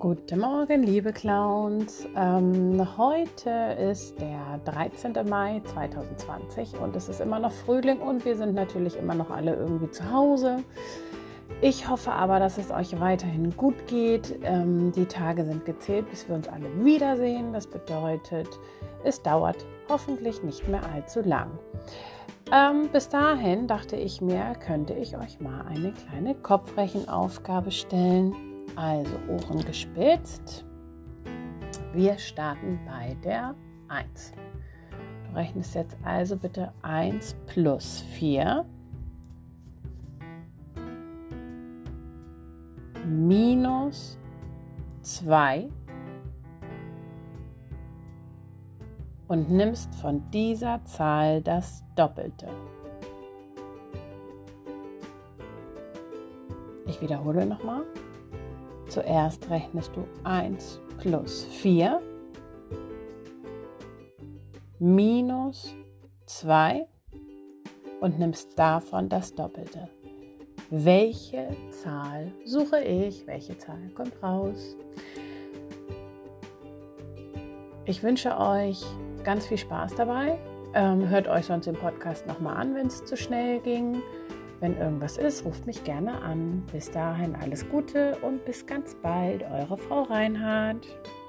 Guten Morgen, liebe Clowns. Heute ist der 13. Mai 2020 und es ist immer noch Frühling und wir sind natürlich immer noch alle irgendwie zu Hause. Ich hoffe aber, dass es euch weiterhin gut geht. Die Tage sind gezählt, bis wir uns alle wiedersehen. Das bedeutet, es dauert hoffentlich nicht mehr allzu lang. Bis dahin dachte ich mir, könnte ich euch mal eine kleine Kopfrechenaufgabe stellen. Also Ohren gespitzt. Wir starten bei der 1. Du rechnest jetzt also bitte 1 plus 4 minus 2 und nimmst von dieser Zahl das Doppelte. Ich wiederhole nochmal. Zuerst rechnest du 1 plus 4 minus 2 und nimmst davon das Doppelte. Welche Zahl suche ich? Welche Zahl kommt raus? Ich wünsche euch ganz viel Spaß dabei. Hört euch sonst den Podcast nochmal an, wenn es zu schnell ging. Wenn irgendwas ist, ruft mich gerne an. Bis dahin alles Gute und bis ganz bald, eure Frau Reinhardt.